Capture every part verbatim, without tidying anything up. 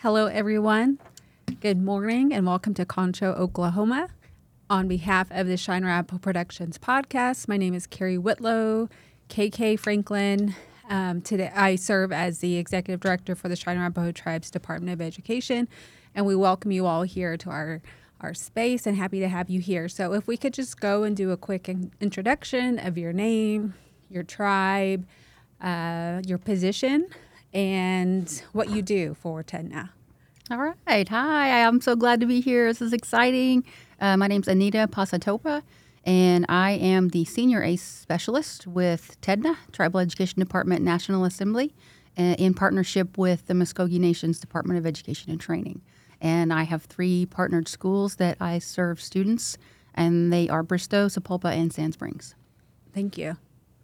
Hello, everyone. Good morning and welcome to Concho, Oklahoma. On behalf of the Shine Arapahoe Productions podcast, my name is Carrie Whitlow, K K Franklin. Um, today, I serve as the executive director for the Shine Arapahoe Tribes Department of Education, and we welcome you all here to our, our space and happy to have you here. So if we could just go and do a quick in- introduction of your name, your tribe, uh, your position, and what you do for TEDNA. All right. Hi. I'm so glad to be here. This is exciting. Uh, my name's Anita Pasatopa, and I am the Senior ACE Specialist with TEDNA, Tribal Education Department National Assembly, uh, in partnership with the Muskogee Nation's Department of Education and Training. And I have three partnered schools that I serve students, and they are Bristow, Sapulpa, and Sand Springs. Thank you.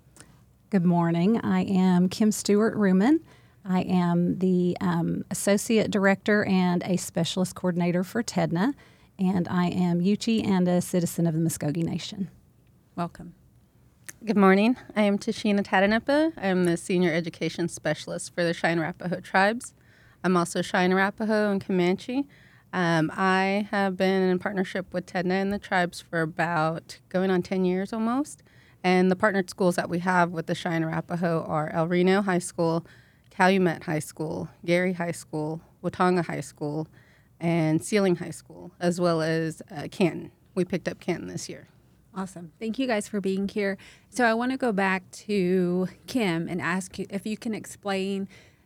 Good morning. I am Kim Stewart-Ruman. I am the um, Associate Director and a Specialist Coordinator for TEDNA, and I am Yuchi and a citizen of the Muskogee Nation. Welcome. Good morning. I am Tashina Tadanipa. I am the Senior Education Specialist for the Shine Arapahoe Tribes. I'm also Shine Arapahoe and Comanche. Um, I have been in partnership with TEDNA and the tribes for about going on ten years almost. And the partnered schools that we have with the Shine Arapahoe are El Reno High School, Calumet High School, Gary High School, Watonga High School, and Sealing High School, as well as uh, Canton. We picked up Canton this year. Awesome. Thank you guys for being here. So I want to go back to Kim and ask you if you can explain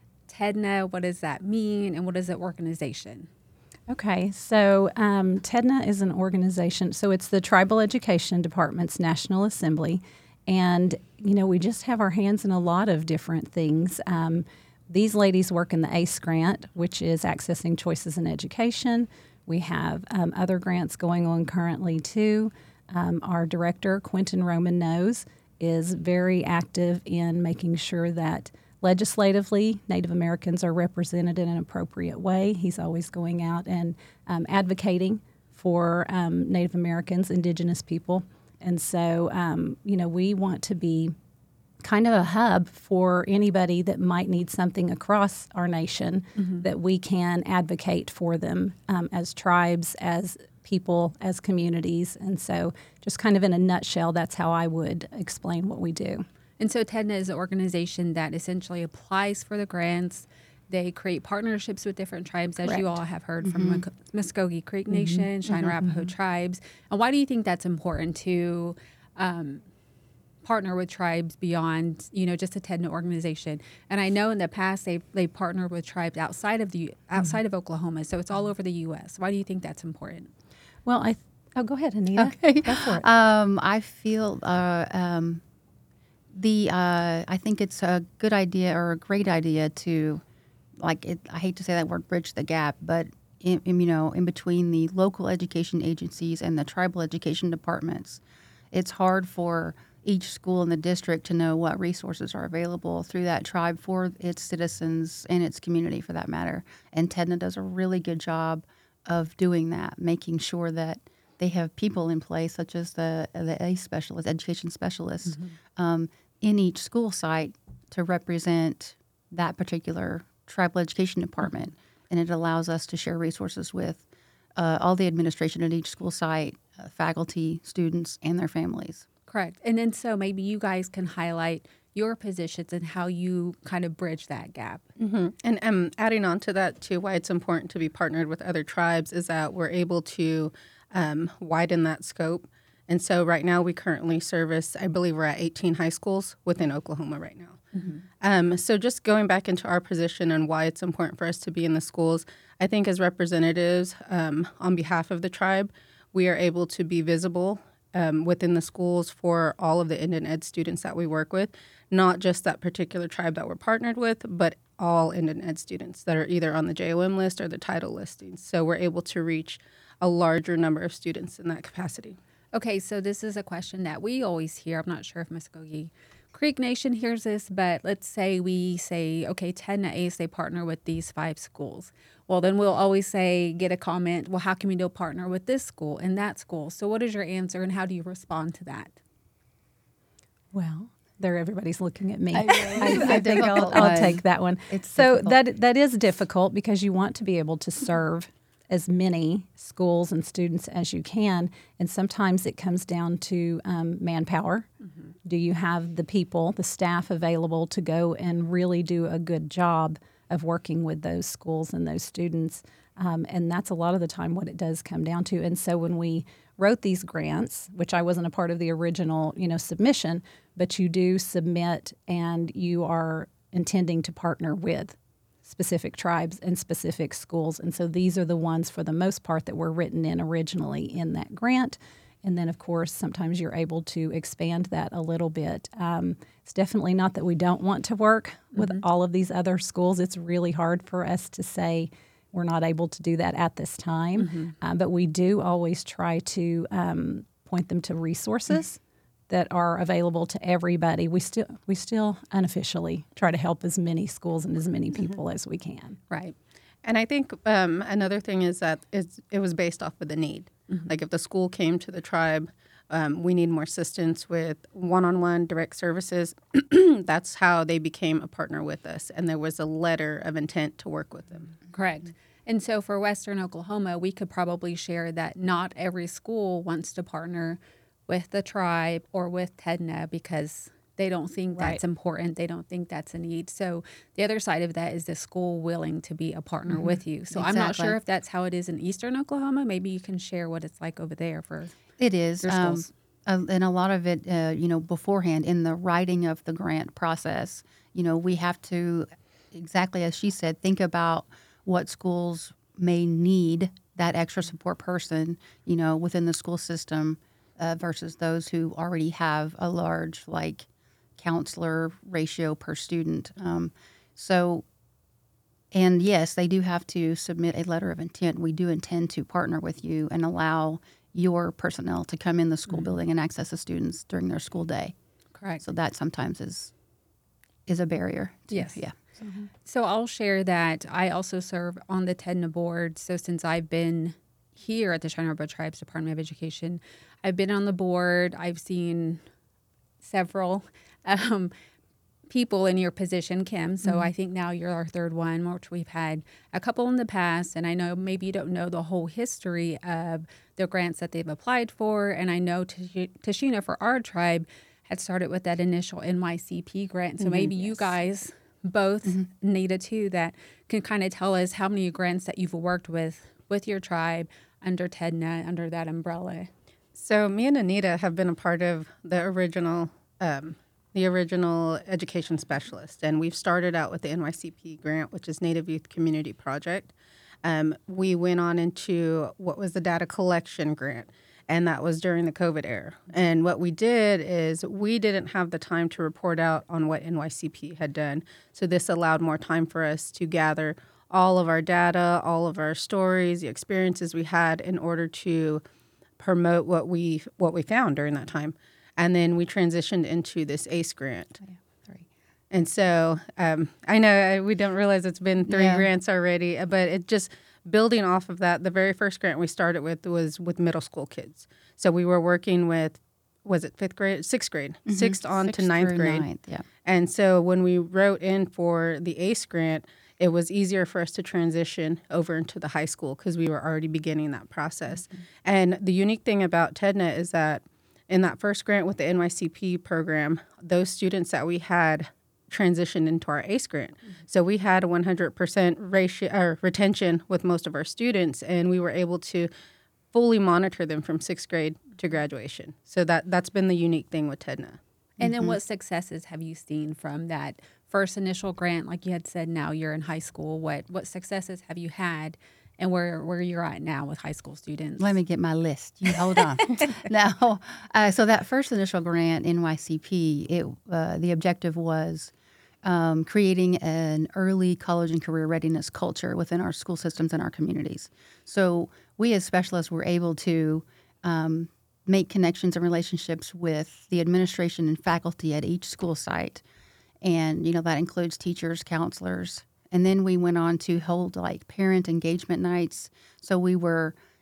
TEDNA, what does that mean, and what is the organization? Okay, so um, TEDNA is an organization, so it's the Tribal Education Department's National Assembly, and, you know, we just have our hands in a lot of different things. Um, these ladies work in the ACE grant, which is Accessing Choices in Education. We have um, other grants going on currently, too. Um, our director, Quentin Roman Nose, is very active in making sure that legislatively, Native Americans are represented in an appropriate way. He's always going out and um, advocating for um, Native Americans, Indigenous people. And so, um, you know, we want to be kind of a hub for anybody that might need something across our nation, mm-hmm. that we can advocate for them um, as tribes, as people, as communities. And so just kind of in a nutshell, that's how I would explain what we do. And so TEDNA is an organization that essentially applies for the grants. They create partnerships with different tribes, as Correct. you all have heard Mm-hmm. from Muskogee Creek Nation, mm-hmm. Shine Arapahoe mm-hmm. Tribes. And why do you think that's important to um, partner with tribes beyond, you know, just a TEDNA organization? And I know in the past they they partnered with tribes outside of the outside mm-hmm. of Oklahoma, so it's all over the U S. Why do you think that's important? Well, I th- oh, go ahead, Anita. Okay. Go for it. Um, I feel uh, um, the uh, I think it's a good idea or a great idea to, like, it, I hate to say that word, bridge the gap, but in, in, you know, in between the local education agencies and the tribal education departments, it's hard for each school in the district to know what resources are available through that tribe for its citizens and its community, for that matter. And TEDNA does a really good job of doing that, making sure that they have people in place, such as the the ACE specialist, education specialists, mm-hmm. um, in each school site to represent that particular tribal education department. Mm-hmm. And it allows us to share resources with uh, all the administration at each school site, uh, faculty, students, and their families. Correct. And then so maybe you guys can highlight your positions and how you kind of bridge that gap. Mm-hmm. And um, adding on to that, too, why it's important to be partnered with other tribes is that we're able to um, widen that scope. And so right now we currently service, I believe we're at eighteen high schools within Oklahoma right now. Mm-hmm. Um, so just going back into our position and why it's important for us to be in the schools, I think as representatives um, on behalf of the tribe, we are able to be visible um, within the schools for all of the Indian Ed students that we work with, not just that particular tribe that we're partnered with, but all Indian Ed students that are either on the J O M list or the title listings. So we're able to reach a larger number of students in that capacity. Okay, so this is a question that we always hear. I'm not sure if Muskogee Creek Nation hears this, but let's say we say, okay, TEDNA ACE, they partner with these five schools. Well, then we'll always say, get a comment, well, how can we don't partner with this school and that school? So what is your answer and how do you respond to that? Well, there everybody's looking at me. I know. It's I, a I think I'll, difficult I'll one. take that one. It's so difficult. that that is difficult because you want to be able to serve as many schools and students as you can, and sometimes it comes down to um, manpower. Mm-hmm. Do you have the people, the staff available to go and really do a good job of working with those schools and those students? Um, and that's a lot of the time what it does come down to. And so when we wrote these grants, which I wasn't a part of the original, you know, submission, but you do submit and you are intending to partner with specific tribes and specific schools. And so these are the ones for the most part that were written in originally in that grant. And then, of course, sometimes you're able to expand that a little bit. Um, it's definitely not that we don't want to work with mm-hmm. all of these other schools. It's really hard for us to say we're not able to do that at this time. Mm-hmm. Uh, but we do always try to um, point them to resources mm-hmm. that are available to everybody. We still we still unofficially try to help as many schools and as many people mm-hmm. as we can. Right. And I think um, another thing is that it's, it was based off of the need. Mm-hmm. Like if the school came to the tribe, um, we need more assistance with one-on-one direct services. That's how they became a partner with us. And there was a letter of intent to work with them. Correct. And so for Western Oklahoma, we could probably share that not every school wants to partner with the tribe or with TEDNA because they don't think Right. that's important. They don't think that's a need. So the other side of that is the school willing to be a partner mm-hmm. with you. So exactly. I'm not sure if that's how it is in Eastern Oklahoma. Maybe you can share what it's like over there for It is. your Um, schools. uh, and a lot of it, uh, you know, beforehand in the writing of the grant process, you know, we have to, exactly as she said, think about what schools may need that extra support person, you know, within the school system uh, versus those who already have a large, like, counselor ratio per student. Um, so, and yes, they do have to submit a letter of intent. We do intend to partner with you and allow your personnel to come in the school mm-hmm. building and access the students during their school day. Correct. So that sometimes is is a barrier. To, yes. Yeah. Mm-hmm. So I'll share that I also serve on the TEDNA board. So since I've been here at the Cheyenne River Tribes Department of Education, I've been on the board. I've seen several um, people in your position, Kim. So mm-hmm. I think now you're our third one, which we've had a couple in the past. And I know maybe you don't know the whole history of the grants that they've applied for. And I know Tash- Tashina for our tribe had started with that initial N Y C P grant. So mm-hmm. maybe yes. you guys both, mm-hmm. Nita too, that can kind of tell us how many grants that you've worked with with your tribe under TEDNA, under that umbrella. So me and Anita have been a part of the original um, the original education specialist, and we've started out with the N Y C P grant, which is Native Youth Community Project. Um, we went on into what was the data collection grant, and that was during the COVID era. And what we did is we didn't have the time to report out on what N Y C P had done, so this allowed more time for us to gather all of our data, all of our stories, the experiences we had in order to promote what we what we found during that time. And then we transitioned into this ACE grant. Yeah, three. And so um, I know I, we don't realize it's been three Yeah. grants already, but it just building off of that, the very first grant we started with was with middle school kids. So we were working with, was it fifth grade? Sixth grade, Mm-hmm. sixth on Sixth to ninth through grade. ninth, yeah. And so when we wrote in for the ACE grant, it was easier for us to transition over into the high school because we were already beginning that process. Mm-hmm. And the unique thing about TEDNA is that in that first grant with the N Y C P program, those students that we had transitioned into our ACE grant. Mm-hmm. So we had a one hundred percent ratio or retention with most of our students, and we were able to fully monitor them from sixth grade to graduation. So that, that's been the unique thing with TEDNA. And then what successes have you seen from that first initial grant? Like you had said, now you're in high school. What what successes have you had, and where where you're at now with high school students? Let me get my list. You hold on. Now, uh, so that first initial grant, N Y C P, it uh, the objective was um, creating an early college and career readiness culture within our school systems and our communities. So we as specialists were able to um, make connections and relationships with the administration and faculty at each school site. And, you know, that includes teachers, counselors. And then we went on to hold like parent engagement nights. So we were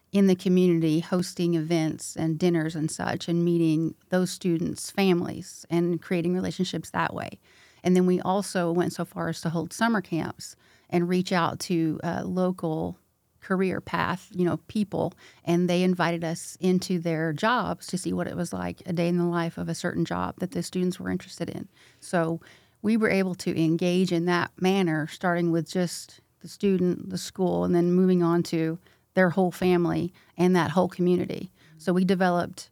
in the community, hosting events and dinners and such, and meeting those students' families and creating relationships that way. And then we also went so far as to hold summer camps and reach out to uh, local career path, you know, people, and they invited us into their jobs to see what it was like a day in the life of a certain job that the students were interested in. So we were able to engage in that manner, starting with just the student, the school, and then moving on to their whole family and that whole community. So we developed,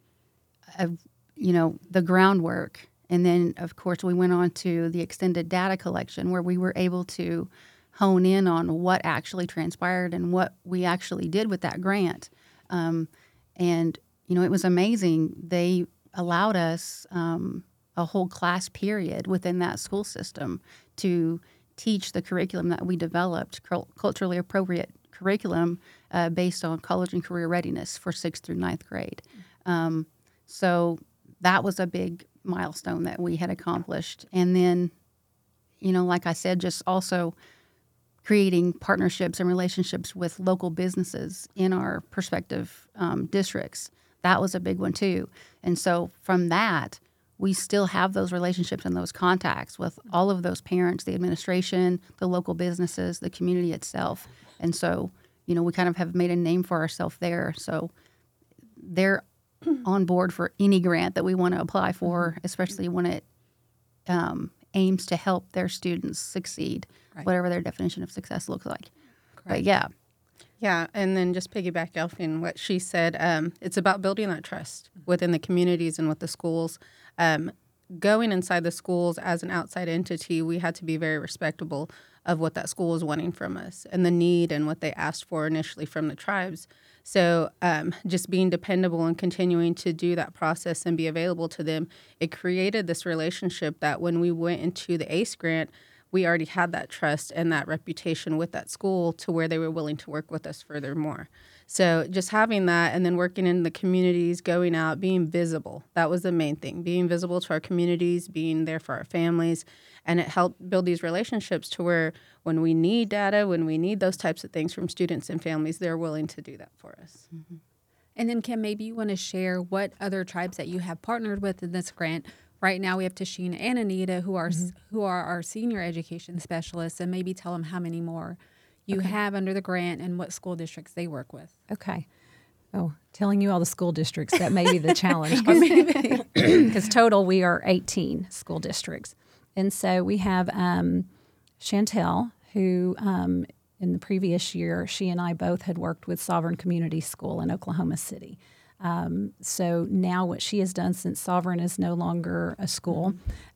a, you know, the groundwork. And then, of course, we went on to the extended data collection where we were able to hone in on what actually transpired and what we actually did with that grant. Um, and, you know, it was amazing. They allowed us um, a whole class period within that school system to teach the curriculum that we developed, cul- culturally appropriate curriculum uh, based on college and career readiness for sixth through ninth grade. Um, so that was a big milestone that we had accomplished. And then, you know, like I said, just also creating partnerships and relationships with local businesses in our prospective um, districts. That was a big one too. And so from that, we still have those relationships and those contacts with all of those parents, the administration, the local businesses, the community itself. And so, you know, we kind of have made a name for ourselves there. So they're on board for any grant that we want to apply for, especially when it um, aims to help their students succeed, Right. whatever their definition of success looks like. But Correct. yeah, Yeah, and then just piggyback off in what she said, um, it's about building that trust within the communities and with the schools. Um, going inside the schools as an outside entity, we had to be very respectable of what that school was wanting from us and the need and what they asked for initially from the tribes. So um, just being dependable and continuing to do that process and be available to them, it created this relationship that when we went into the ACE grant, we already had that trust and that reputation with that school to where they were willing to work with us furthermore. So just having that and then working in the communities, going out, being visible, that was the main thing, being visible to our communities, being there for our families. And it helped build these relationships to where when we need data, when we need those types of things from students and families, they're willing to do that for us. Mm-hmm. And then, Kim, maybe you want to share what other tribes that you have partnered with in this grant. Right now, we have Tashina and Anita, who are mm-hmm. who are our senior education specialists, and maybe tell them how many more you okay. have under the grant and what school districts they work with. Okay. Oh, telling you all the school districts, that may be the challenge. Because total, we are eighteen school districts. And so we have um, Chantel, who um, in the previous year, she and I both had worked with Sovereign Community School in Oklahoma City. Um, so now what she has done, since Sovereign is no longer a school,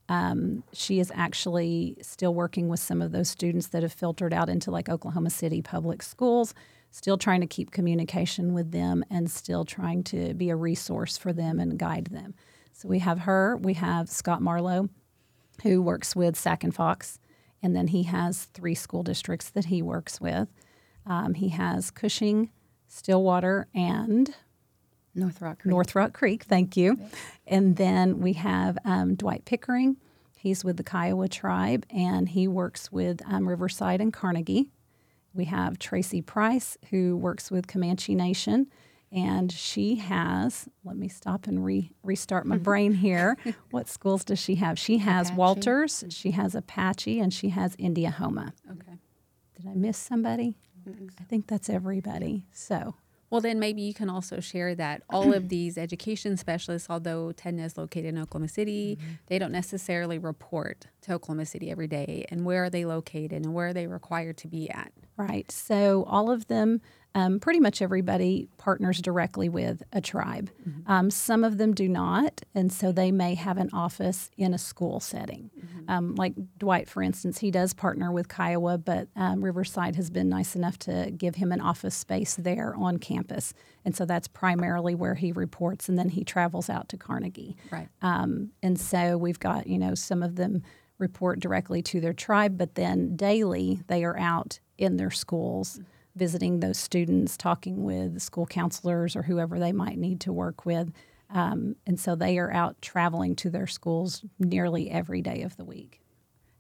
um, she is actually still working with some of those students that have filtered out into like Oklahoma City public schools, still trying to keep communication with them and still trying to be a resource for them and guide them. So we have her, we have Scott Marlowe, who works with Sac and Fox, and then he has three school districts that he works with. Um, he has Cushing, Stillwater, and North Rock Creek. North Rock Creek, thank you. Okay. And then we have um, Dwight Pickering. He's with the Kiowa tribe, and he works with um, Riverside and Carnegie. We have Tracy Price, who works with Comanche Nation, and she has, let me stop and re- restart my brain here. What schools does she have? She has Apache. Walters, she has Apache, and she has Indiahoma. Okay. Did I miss somebody? Mm-hmm. I think that's everybody. So. Well, then maybe you can also share that all of these education specialists, although Tedna is located in Oklahoma City, mm-hmm. they don't necessarily report to Oklahoma City every day. And where are they located and where are they required to be at? Right. So all of them, um, pretty much everybody partners directly with a tribe. Mm-hmm. Um, some of them do not, and so they may have an office in a school setting. Mm-hmm. Um, like Dwight, for instance, he does partner with Kiowa, but um, Riverside has been nice enough to give him an office space there on campus. And so that's primarily where he reports, and then he travels out to Carnegie. Right. Um, and so we've got, you know, some of them report directly to their tribe, but then daily they are out in their schools, mm-hmm. visiting those students, talking with school counselors or whoever they might need to work with. Um, and so they are out traveling to their schools nearly every day of the week.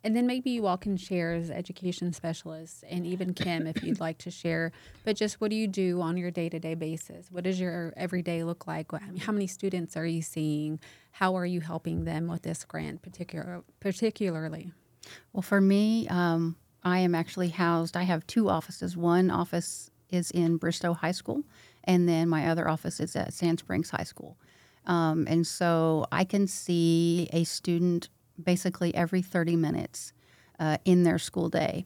And then maybe you all can share as education specialists, and even Kim, if you'd like to share. But just what do you do on your day-to-day basis? What does your everyday look like? What- How many students are you seeing? How are you helping them with this grant particular, particularly? Well, for me, um, I am actually housed. I have two offices. One office is in Bristow High School, and then my other office is at Sand Springs High School. Um, and so I can see a student basically every thirty minutes uh, in their school day.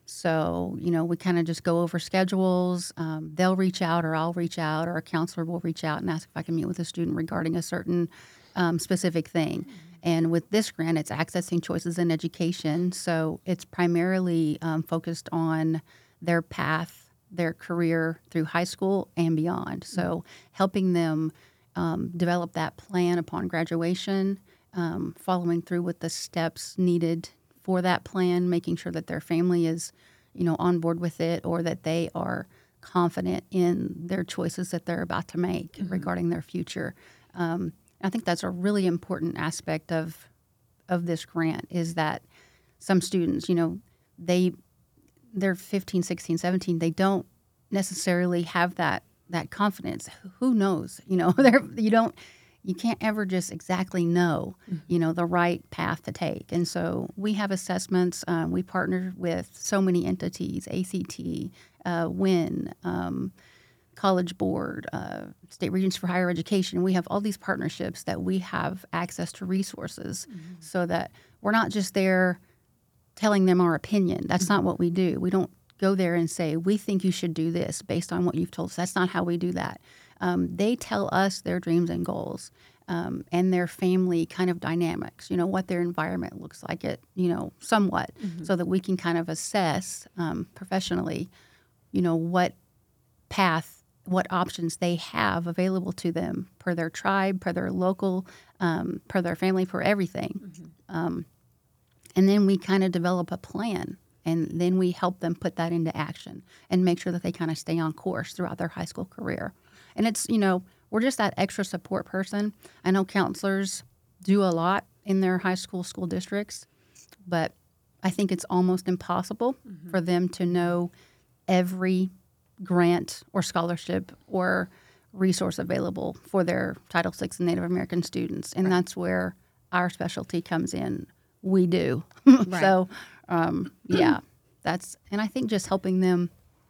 So, you know, we kind of just go over schedules. Um, they'll reach out, or I'll reach out, or a counselor will reach out and ask if I can meet with a student regarding a certain um, specific thing. And with this grant, it's accessing choices in education. So it's primarily um, focused on their path, their career through high school and beyond. So helping them um, develop that plan upon graduation, um, following through with the steps needed for that plan, making sure that their family is, you know, on board with it, or that they are confident in their choices that they're about to make mm-hmm. regarding their future. Um, I think that's a really important aspect of of this grant, is that some students, you know, they they're fifteen, sixteen, seventeen, they don't necessarily have that that confidence. Who knows? You know, they're you don't you can't ever just exactly know, you know, the right path to take. And so we have assessments. Um, we partner with so many entities: A C T, uh, W I N, um, College Board, uh, State Regents for Higher Education. We have all these partnerships that we have access to resources, mm-hmm. so that we're not just there telling them our opinion. That's mm-hmm. not what we do. We don't go there and say, we think you should do this based on what you've told us. That's not how we do that. Um, they tell us their dreams and goals, um, and their family kind of dynamics, you know, what their environment looks like, it, you know, somewhat, mm-hmm. so that we can kind of assess um, professionally, you know, what path, what options they have available to them per their tribe, per their local, um, per their family, per everything. Mm-hmm. Um, and then we kind of develop a plan, and then we help them put that into action and make sure that they kind of stay on course throughout their high school career. And it's, you know, we're just that extra support person. I know counselors do a lot in their high school school districts, but I think it's almost impossible mm-hmm. for them to know every grant or scholarship or resource available for their Title six and Native American students. And right. that's where our specialty comes in. We do. Right. So, um, yeah, that's, and I think just helping them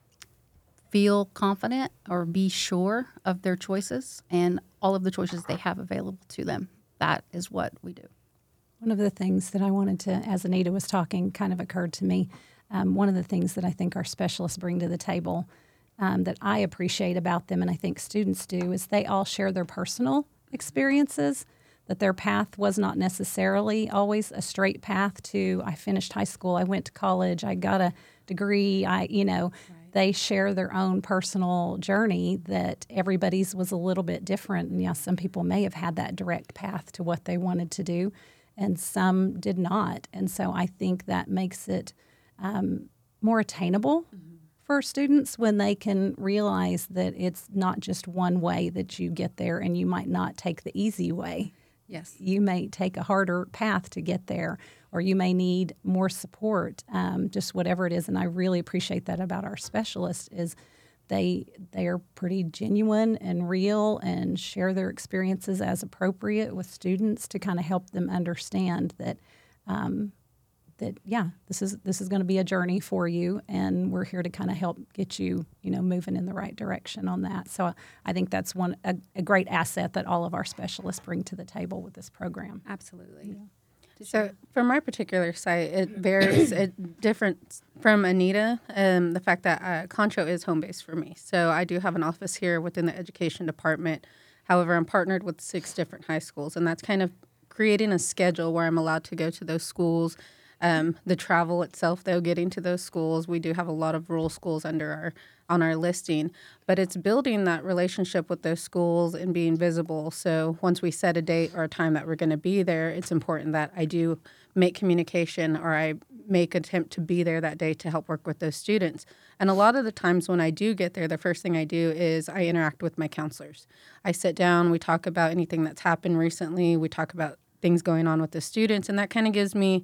feel confident or be sure of their choices and all of the choices they have available to them. That is what we do. One of the things that I wanted to, as Anita was talking, kind of occurred to me. Um, one of the things that I think our specialists bring to the table um, that I appreciate about them, and I think students do, is they all share their personal experiences, that their path was not necessarily always a straight path to, I finished high school, I went to college, I got a degree, I, you know, right. They share their own personal journey, that everybody's was a little bit different. And yes, some people may have had that direct path to what they wanted to do, and some did not. And so I think that makes it um, more attainable mm-hmm. for students when they can realize that it's not just one way that you get there, and you might not take the easy way. Yes. You may take a harder path to get there, or you may need more support, um, just whatever it is. And I really appreciate that about our specialists, is they they are pretty genuine and real and share their experiences as appropriate with students to kind of help them understand that, um, that yeah, this is this is going to be a journey for you, and we're here to kind of help get you, you know, moving in the right direction on that. So I think that's one a, a great asset that all of our specialists bring to the table with this program. Absolutely. Yeah. So for my particular site, it varies it different from Anita. Um, the fact that uh, Concho is home base for me. So I do have an office here within the education department. However, I'm partnered with six different high schools, and that's kind of creating a schedule where I'm allowed to go to those schools. Um, the travel itself, though, getting to those schools, we do have a lot of rural schools under our on our listing, but it's building that relationship with those schools and being visible. So once we set a date or a time that we're going to be there, it's important that I do make communication, or I make attempt to be there that day to help work with those students. And a lot of the times when I do get there, the first thing I do is I interact with my counselors. I sit down, we talk about anything that's happened recently, we talk about things going on with the students, and that kind of gives me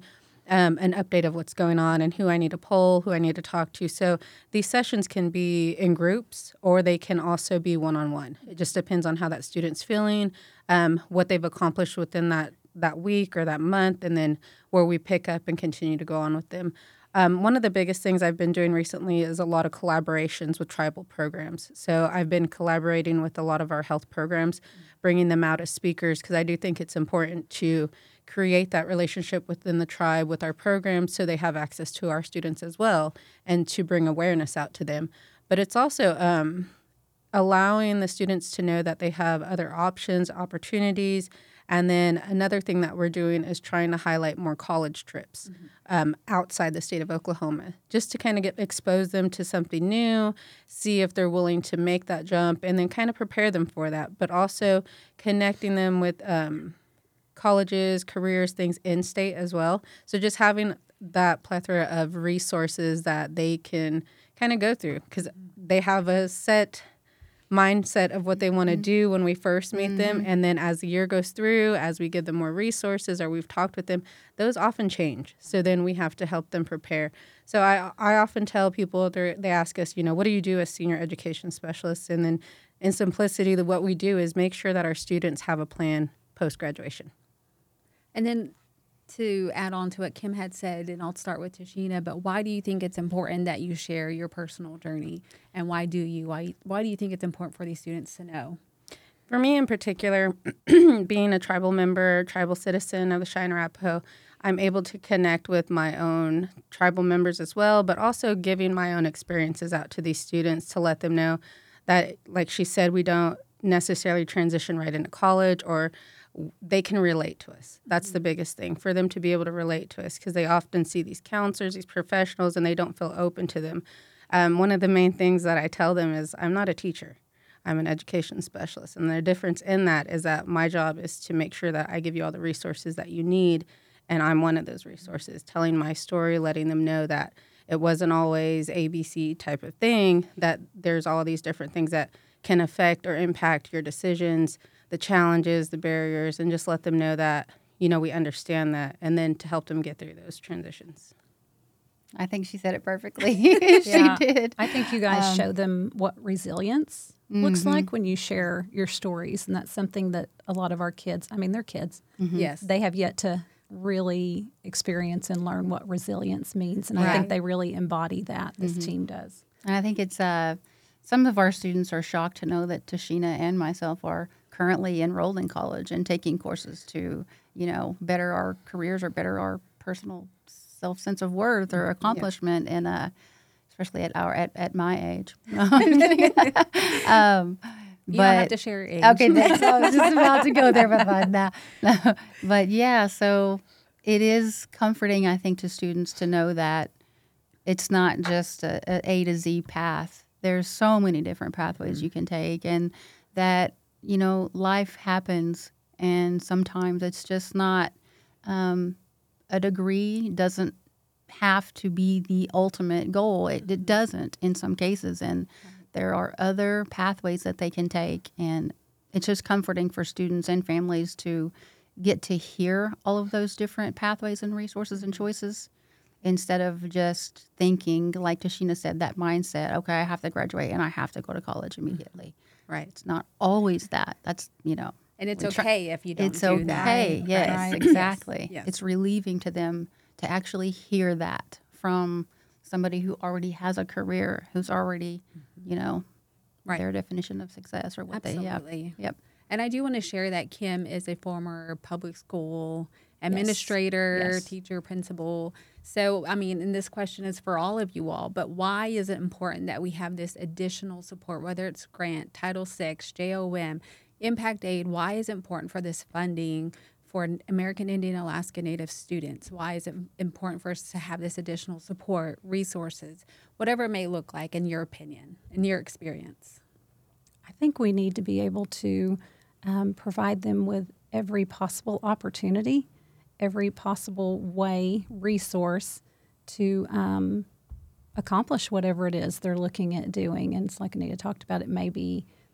um, an update of what's going on and who I need to poll, who I need to talk to. So these sessions can be in groups or they can also be one-on-one. It just depends on how that student's feeling, um, what they've accomplished within that, that week or that month, and then where we pick up and continue to go on with them. Um, one of the biggest things I've been doing recently is a lot of collaborations with tribal programs. So I've been collaborating with a lot of our health programs, bringing them out as speakers, because I do think it's important to create that relationship within the tribe with our programs so they have access to our students as well and to bring awareness out to them. But it's also um, allowing the students to know that they have other options, opportunities. And then another thing that we're doing is trying to highlight more college trips mm-hmm. um, outside the state of Oklahoma, just to kind of get expose them to something new, see if they're willing to make that jump, and then kind of prepare them for that. But also connecting them with um, colleges, careers, things in state as well. So just having that plethora of resources that they can kind of go through, because they have a set mindset of what they want to mm-hmm. do when we first meet mm-hmm. them, and then as the year goes through, as we give them more resources or we've talked with them, those often change. So then we have to help them prepare. So I I often tell people, they ask us, you know, what do you do as senior education specialists? And then in simplicity, the, what we do is make sure that our students have a plan post-graduation. And then to add on to what Kim had said, and I'll start with Tashina, but why do you think it's important that you share your personal journey? And why do you? Why, why do you think it's important for these students to know? For me in particular, being a tribal member, tribal citizen of the Cheyenne Arapaho, I'm able to connect with my own tribal members as well, but also giving my own experiences out to these students to let them know that, like she said, we don't necessarily transition right into college, or they can relate to us. That's mm-hmm. the biggest thing, for them to be able to relate to us, because they often see these counselors, these professionals, and they don't feel open to them. Um, one of the main things that I tell them is I'm not a teacher. I'm an education specialist. And the difference in that is that my job is to make sure that I give you all the resources that you need, and I'm one of those resources, telling my story, letting them know that it wasn't always A B C type of thing, that there's all these different things that can affect or impact your decisions, the challenges, the barriers, and just let them know that, you know, we understand that, and then to help them get through those transitions. I think she said it perfectly. she yeah. did. I think you guys um, show them what resilience mm-hmm. looks like when you share your stories, and that's something that a lot of our kids, I mean, they're kids. Mm-hmm. Yes. They have yet to really experience and learn what resilience means, and right. I think they really embody that. This mm-hmm. team does. And I think it's, uh, some of our students are shocked to know that Tashina and myself are currently enrolled in college and taking courses to, you know, better our careers or better our personal self sense of worth or accomplishment, yeah. and uh, especially at our at, at my age. um, you but, don't have to share your age. Okay, thanks. I was just about to go there, but fine. No, no. But yeah, so it is comforting, I think, to students to know that it's not just a, a A to Z path. There's so many different pathways mm-hmm. you can take, and that, you know, life happens, and sometimes it's just not, um, a degree doesn't have to be the ultimate goal. It, it doesn't in some cases, and there are other pathways that they can take, and it's just comforting for students and families to get to hear all of those different pathways and resources and choices, instead of just thinking, like Tashina said, that mindset, okay, I have to graduate and I have to go to college immediately. Right. It's not always that. That's, you know. And it's okay if you don't it's do okay. that. It's okay, yes, Right. exactly. Yes. It's relieving to them to actually hear that from somebody who already has a career, who's already, you know, Right. their definition of success or what Absolutely. they have. Yep. And I do want to share that Kim is a former public school administrator, Yes. teacher, principal. So, I mean, and this question is for all of you all, but why is it important that we have this additional support, whether it's grant, Title six, J O M, Impact Aid? Why is it important for this funding for American Indian Alaska Native students? Why is it important for us to have this additional support, resources, whatever it may look like, in your opinion, in your experience? I think we need to be able to um, provide them with every possible opportunity, every possible way, resource to um, accomplish whatever it is they're looking at doing. And it's like Anita talked about, it may be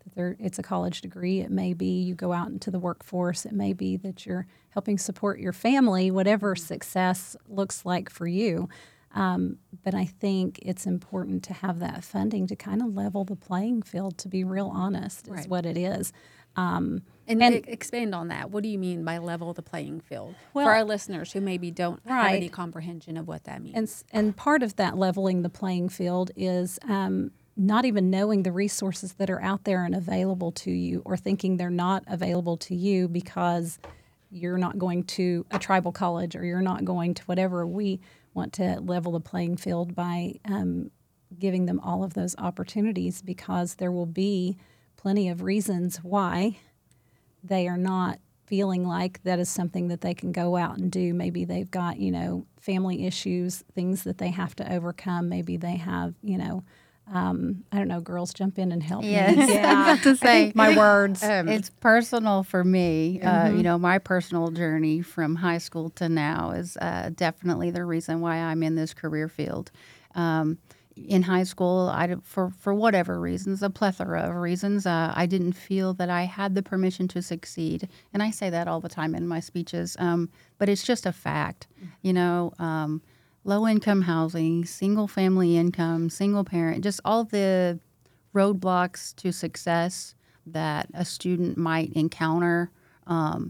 that they're, it's a college degree. It may be you go out into the workforce. It may be that you're helping support your family, whatever success looks like for you. Um, but I think it's important to have that funding to kind of level the playing field, to be real honest, is Right. what it is. Um, And, And- e- expand on that. What do you mean by level the playing field Well- for our listeners who maybe don't have Right. any comprehension of what that means? And, s- and part of that leveling the playing field is um, not even knowing the resources that are out there and available to you, or thinking they're not available to you because you're not going to a tribal college or you're not going to whatever. We want to level the playing field by um, giving them all of those opportunities, because there will be plenty of reasons why they are not feeling like that is something that they can go out and do. Maybe they've got, you know, family issues, things that they have to overcome. Maybe they have, you know, um, I don't know, girls jump in and help Yes. me. I have to say, My words. Um, it's personal for me. Uh, you know, my personal journey from high school to now is uh, definitely the reason why I'm in this career field. Um, in high school, I, d- for, for whatever reasons, a plethora of reasons, uh, I didn't feel that I had the permission to succeed. And I say that all the time in my speeches, um, but it's just a fact. You know, um, low income housing, single family income, single parent, just all the roadblocks to success that a student might encounter, um,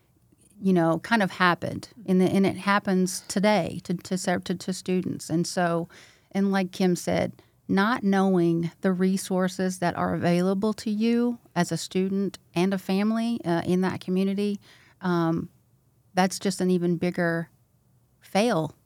you know, kind of happened, and, the, and it happens today to to, sev- to to students. And so, and like Kim said, not knowing the resources that are available to you as a student and a family uh, in that community, um, that's just an even bigger fail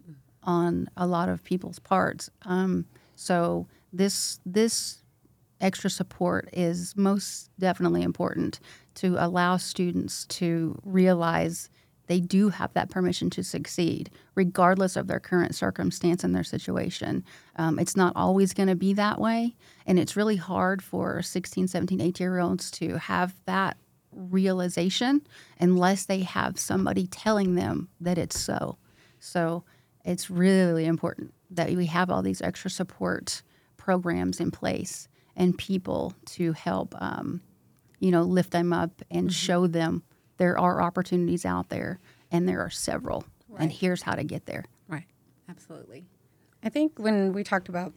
on a lot of people's parts. Um, so this this extra support is most definitely important to allow students to realize they do have that permission to succeed, regardless of their current circumstance and their situation. Um, it's not always going to be that way, and it's really hard for sixteen, seventeen, eighteen-year-olds to have that realization unless they have somebody telling them that it's so. So it's really important that we have all these extra support programs in place and people to help, um, you know, lift them up and show them there are opportunities out there, and there are several, and Right. here's how to get there. Right. Absolutely. I think when we talked about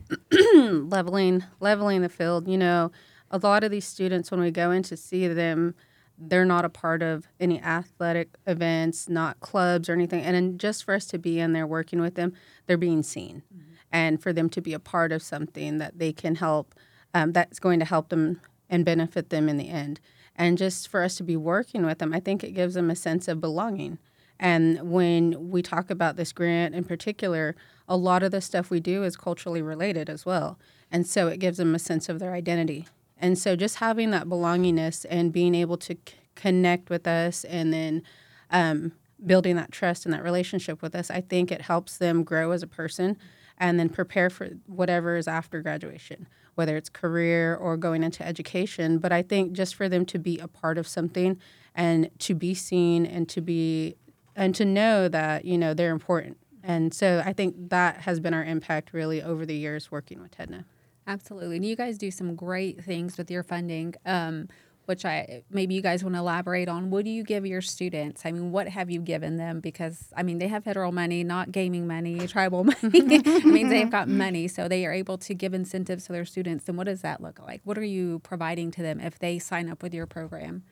leveling leveling the field, you know, a lot of these students, when we go in to see them, they're not a part of any athletic events, not clubs or anything. And then just for us to be in there working with them, they're being seen. And for them to be a part of something that they can help, um, that's going to help them and benefit them in the end. And just for us to be working with them, I think it gives them a sense of belonging. And when we talk about this grant in particular, a lot of the stuff we do is culturally related as well. And so it gives them a sense of their identity. And so just having that belongingness and being able to c- connect with us, and then um, building that trust and that relationship with us, I think it helps them grow as a person and then prepare for whatever is after graduation, whether it's career or going into education. But I think just for them to be a part of something and to be seen and to be and to know that, you know, they're important. And so I think that has been our impact really over the years working with TEDNA. Absolutely. And you guys do some great things with your funding, um, which I maybe you guys want to elaborate on. What do you give your students? I mean, what have you given them? Because, I mean, they have federal money, not gaming money, tribal money. It means they've got money, so they are able to give incentives to their students. And what does that look like? What are you providing to them if they sign up with your program?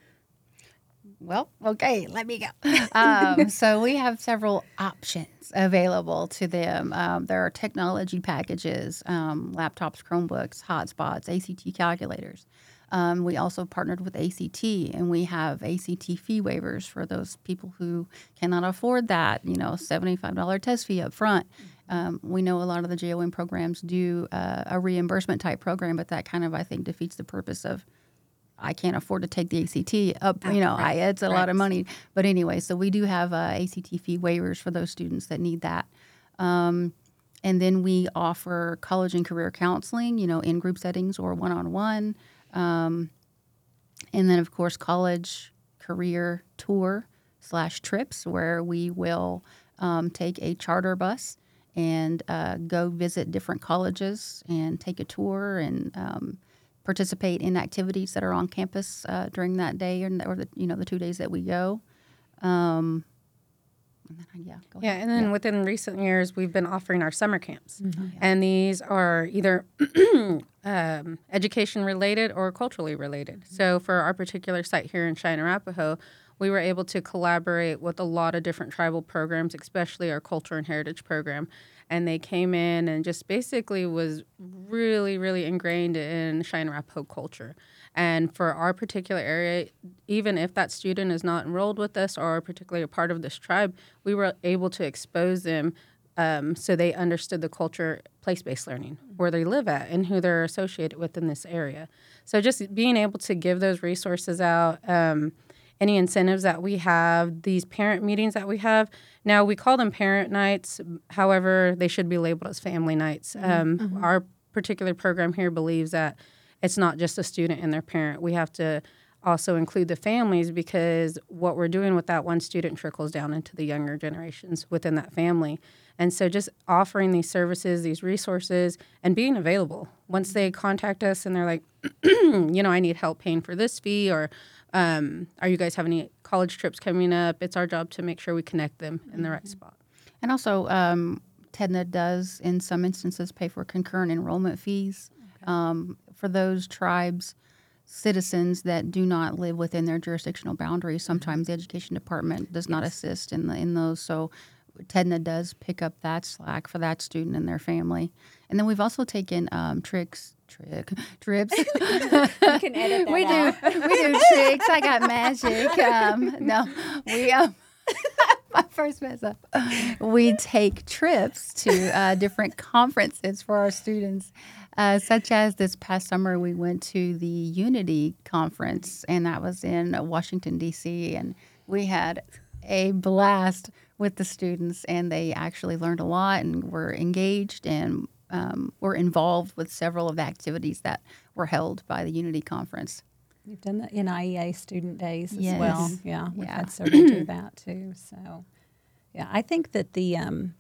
Well, okay, let me go. Um, so we have several options available to them. Um, there are technology packages, um, laptops, Chromebooks, hotspots, A C T calculators. Um, we also partnered with A C T, and we have A C T fee waivers for those people who cannot afford that, you know, seventy-five dollars test fee up front. Um, we know a lot of the J O M programs do uh, a reimbursement type program, but that kind of, I think, defeats the purpose of I can't afford to take the A C T up, you know, right, I, it's a right. lot of money. But anyway, so we do have uh, A C T fee waivers for those students that need that. Um, and then we offer college and career counseling, you know, in group settings or one-on-one. Um, and then, of course, college career tour slash trips where we will um, take a charter bus and uh, go visit different colleges and take a tour and um, participate in activities that are on campus uh, during that day or, or the you know the two days that we go. Um, and then, yeah, go Yeah, ahead. and then within recent years, we've been offering our summer camps. Mm-hmm. And these are either um, education related or culturally related. So for our particular site here in Cheyenne Arapahoe, we were able to collaborate with a lot of different tribal programs, especially our culture and heritage program. And they came in and just basically was really, really ingrained in Cheyenne Arapahoe culture. And for our particular area, even if that student is not enrolled with us or particularly a part of this tribe, we were able to expose them um, so they understood the culture, place-based learning, where they live at and who they're associated with in this area. So just being able to give those resources out, um, any incentives that we have, these parent meetings that we have. Now, we call them parent nights. However, they should be labeled as family nights. Um, mm-hmm. Our particular program here believes that it's not just a student and their parent. We have to also include the families because what we're doing with that one student trickles down into the younger generations within that family. And so just offering these services, these resources, and being available. Once they contact us and they're like, you know, I need help paying for this fee or um, are you guys have any college trips coming up? It's our job to make sure we connect them in the right spot. And also, um, TEDNA does, in some instances, pay for concurrent enrollment fees okay. um, for those tribes, citizens that do not live within their jurisdictional boundaries. Sometimes the education department does not yes. assist in the, in those. So TEDNA does pick up that slack for that student and their family. And then we've also taken um, tricks. Trick trips. You can edit that we out. do we do tricks. I got magic. Um, no, we um, my first mess up. We take trips to uh, different conferences for our students, uh, such as this past summer we went to the Unity conference, and that was in Washington D C, and we had a blast with the students, and they actually learned a lot and were engaged and. Um, were involved with several of the activities that were held by the Unity Conference. You've done the N I E A Student Days as yes. well. Yeah, we've yeah. had several do that too. So, yeah, I think that the, um,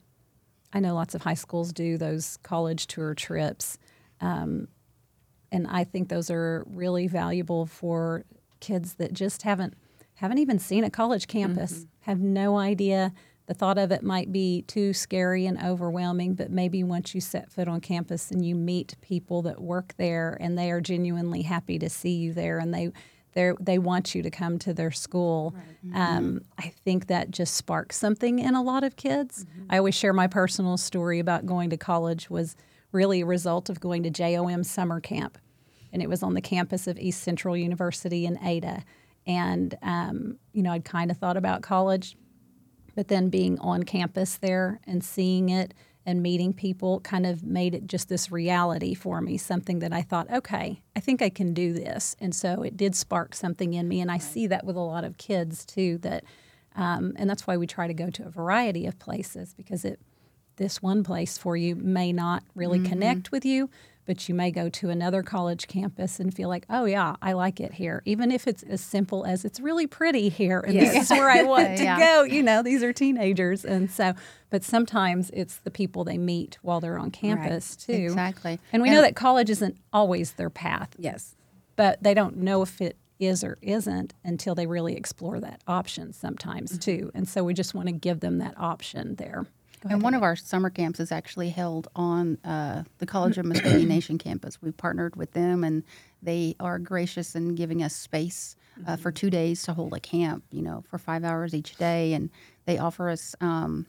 I know lots of high schools do those college tour trips, um, and I think those are really valuable for kids that just haven't haven't even seen a college campus, mm-hmm. have no idea. The thought of it might be too scary and overwhelming, but maybe once you set foot on campus and you meet people that work there and they are genuinely happy to see you there and they they they want you to come to their school, right. mm-hmm. um, I think that just sparks something in a lot of kids. Mm-hmm. I always share my personal story about going to college was really a result of going to J O M summer camp, and it was on the campus of East Central University in Ada. And, um, you know, I'd kind of thought about college, but then being on campus there and seeing it and meeting people kind of made it just this reality for me, something that I thought, okay, I think I can do this. And so it did spark something in me. And I see that with a lot of kids too, that, um, and that's why we try to go to a variety of places because it, this one place for you may not really mm-hmm. connect with you, but you may go to another college campus and feel like, oh, yeah, I like it here. Even if it's as simple as it's really pretty here and yes. this is where I want to yeah. go. You know, these are teenagers. And so, but sometimes it's the people they meet while they're on campus, right. too. Exactly. And we and know that college isn't always their path. Yes. But they don't know if it is or isn't until they really explore that option sometimes, mm-hmm. too. And so we just want to give them that option there. And one of our summer camps is actually held on uh, the College of Muscogee Nation campus. We've partnered with them, and they are gracious in giving us space uh, for two days to hold a camp, you know, for five hours each day. And they offer us, um,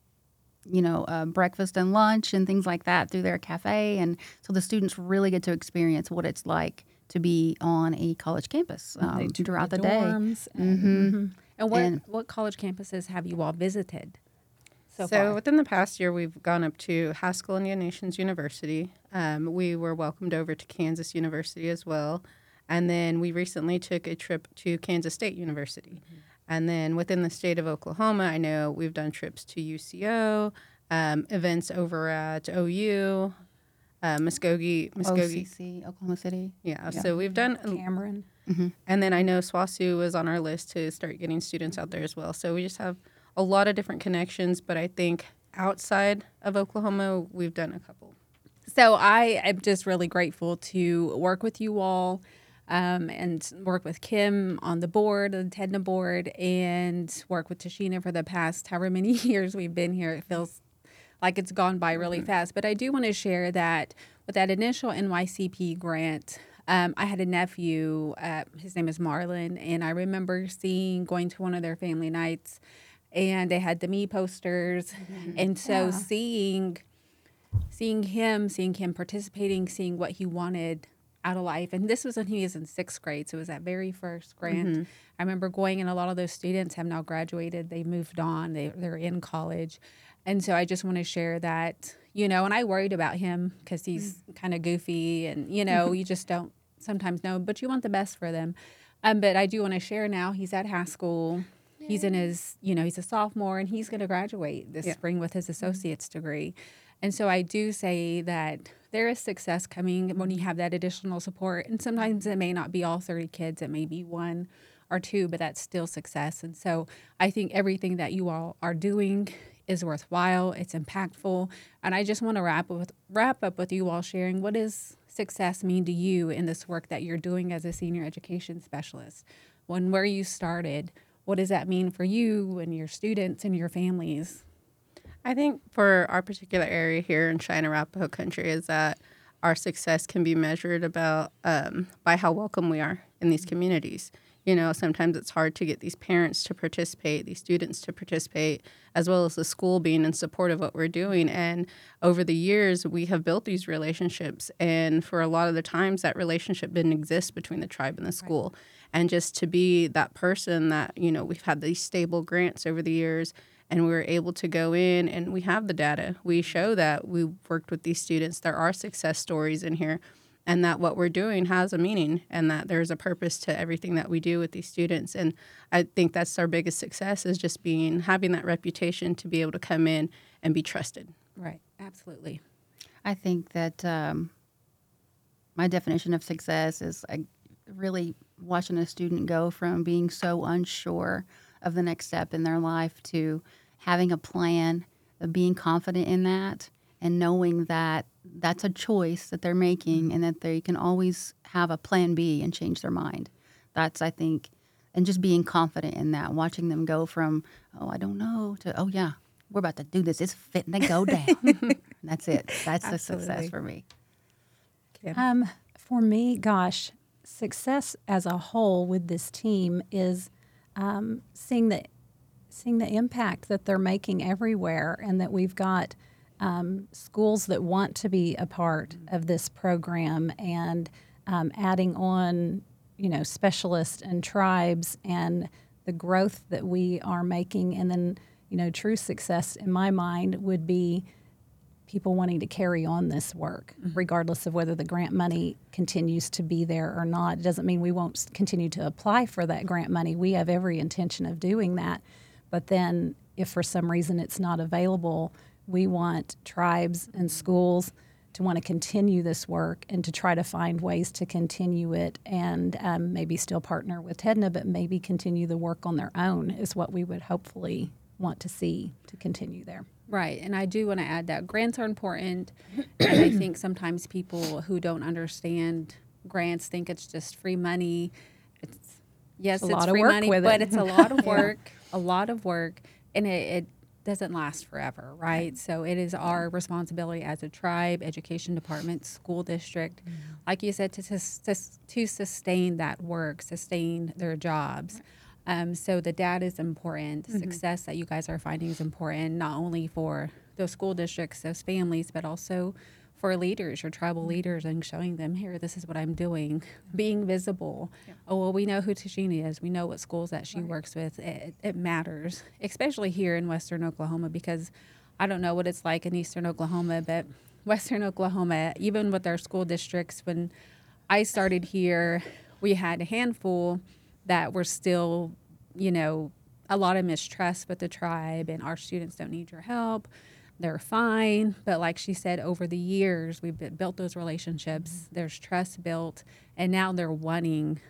you know, uh, breakfast and lunch and things like that through their cafe. And so the students really get to experience what it's like to be on a college campus um, throughout the, the day. And, mm-hmm. mm-hmm. and what and, what college campuses have you all visited? So, so within the past year, we've gone up to Haskell Indian Nations University. Um, we were welcomed over to Kansas University as well. And then we recently took a trip to Kansas State University. Mm-hmm. And then within the state of Oklahoma, I know we've done trips to U C O, um, events over at O U, uh, Muskogee, Muskogee. O C C, Oklahoma City. Yeah, yeah. So we've done. Cameron. Mm-hmm. And then I know SWOSU was on our list to start getting students out there as well. So we just have a lot of different connections, but I think outside of Oklahoma, we've done a couple. So I am just really grateful to work with you all um, and work with Kim on the board, the TEDNA board, and work with Tashina for the past however many years we've been here. It feels like it's gone by really mm-hmm. fast. But I do want to share that with that initial N Y C P grant, um, I had a nephew, uh, his name is Marlon, and I remember seeing, going to one of their family nights, and they had the me posters. Mm-hmm. And so yeah. seeing seeing him, seeing him participating, seeing what he wanted out of life. And this was when he was in sixth grade. So it was that very first grant. Mm-hmm. I remember going, and a lot of those students have now graduated. They moved on. They, they're in college. And so I just want to share that, you know, and I worried about him because he's mm-hmm. kind of goofy and, you know, you just don't sometimes know, but you want the best for them. Um, but I do want to share now he's at high school. Yeah. He's in his, you know, he's a sophomore, and he's going to graduate this yeah. spring with his associate's degree. And so I do say that there is success coming when you have that additional support. And sometimes it may not be all thirty kids. It may be one or two, but that's still success. And so I think everything that you all are doing is worthwhile. It's impactful. And I just want to wrap up with, wrap up with you all sharing, what does success mean to you in this work that you're doing as a senior education specialist? When where you started, what does that mean for you and your students and your families? I think for our particular area here in Cheyenne Arapaho country is that our success can be measured about um, by how welcome we are in these communities. You know, sometimes it's hard to get these parents to participate, these students to participate, as well as the school being in support of what we're doing. And over the years, we have built these relationships. And for a lot of the times, that relationship didn't exist between the tribe and the school. Right. And just to be that person that, you know, we've had these stable grants over the years, and we were able to go in and we have the data. We show that we worked with these students. There are success stories in here, and that what we're doing has a meaning, and that there's a purpose to everything that we do with these students. And I think that's our biggest success, is just being having that reputation to be able to come in and be trusted. Right. Absolutely. I think that um, my definition of success is like really watching a student go from being so unsure of the next step in their life to having a plan, of being confident in that, and knowing that that's a choice that they're making, and that they can always have a plan B and change their mind. That's, I think, and just being confident in that, watching them go from, oh, I don't know, to, oh, yeah, we're about to do this. It's fitting to go down. That's it. That's a success for me. Okay. Um, for me, gosh, success as a whole with this team is um, seeing the seeing the impact that they're making everywhere, and that we've got um, schools that want to be a part of this program, and um, adding on, you know, specialists and tribes, and the growth that we are making. And then, you know, true success in my mind would be people wanting to carry on this work, mm-hmm. regardless of whether the grant money continues to be there or not. It doesn't mean we won't continue to apply for that grant money. We have every intention of doing that. But then if for some reason it's not available, we want tribes and schools to want to continue this work and to try to find ways to continue it, and um, maybe still partner with TEDNA, but maybe continue the work on their own is what we would hopefully want to see to continue there. Right. And I do want to add that grants are important. And I think sometimes people who don't understand grants think it's just free money. It's yes, it's, it's a free lot of work money, with but it. it's a lot of work, yeah. a lot of work, and it, it doesn't last forever, right? So it is our responsibility as a tribe, education department, school district, mm-hmm. like you said, to, to to sustain that work, sustain their jobs. Right. Um, so the data is important. Mm-hmm. Success that you guys are finding is important, not only for those school districts, those families, but also for leaders, your tribal mm-hmm. leaders, and showing them, here, this is what I'm doing, being visible. Yeah. Oh, well, we know who Tashina is. We know what schools that she right. works with. It, it matters, especially here in Western Oklahoma, because I don't know what it's like in Eastern Oklahoma, but Western Oklahoma, even with our school districts, when I started here, we had a handful that were still, you know, a lot of mistrust with the tribe, and our students don't need your help. They're fine. But like she said, over the years, we've built those relationships. Mm-hmm. There's trust built, and now they're wanting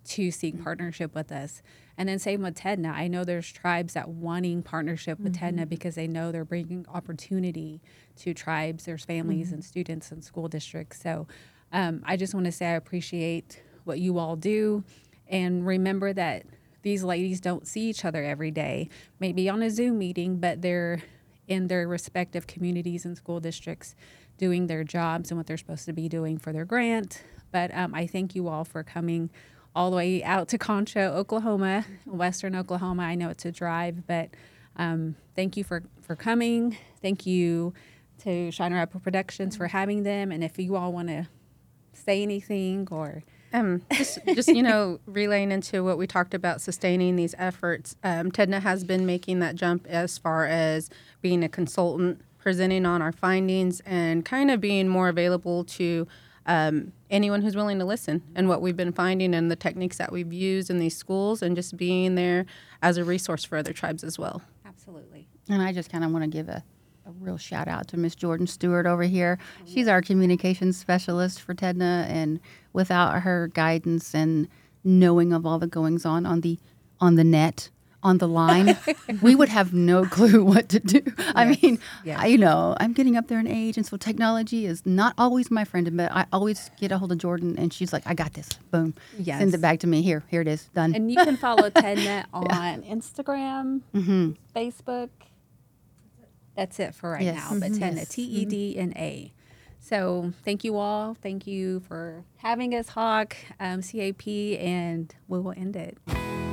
to seek partnership with us. And then same with TEDNA. I know there's tribes that wanting partnership with TEDNA because they know they're bringing opportunity to tribes, there's families and students and school districts. So um, I just want to say I appreciate what you all do, and remember that these ladies don't see each other every day, maybe on a Zoom meeting, but they're in their respective communities and school districts doing their jobs and what they're supposed to be doing for their grant. But um, I thank you all for coming all the way out to Concho, Oklahoma, Western Oklahoma. I know it's a drive, but um, thank you for, for coming. Thank you to Shiner Apple Productions for having them. And if you all want to say anything or... Um, just, just you know, relaying into what we talked about, sustaining these efforts. Um, TEDNA has been making that jump as far as being a consultant, presenting on our findings, and kind of being more available to um, anyone who's willing to listen and what we've been finding and the techniques that we've used in these schools, and just being there as a resource for other tribes as well. Absolutely. And I just kind of want to give a, a real shout out to Miss Jordan Stewart over here. She's our communications specialist for TEDNA, and without her guidance and knowing of all the goings on on the on the net, on the line, we would have no clue what to do. I mean, yes. I, you know, I'm getting up there in age, and so technology is not always my friend. But I always get a hold of Jordan, and she's like, "I got this." Boom, Yes. sends it back to me. Here, here it is, done. And you can follow TEDNA on Instagram, Mm-hmm. Facebook. That's it for right Yes. now. But Mhm. TEDNA, Yes. T E D N A. So thank you all. Thank you for having us, Hawk, um, C A P, and we will end it.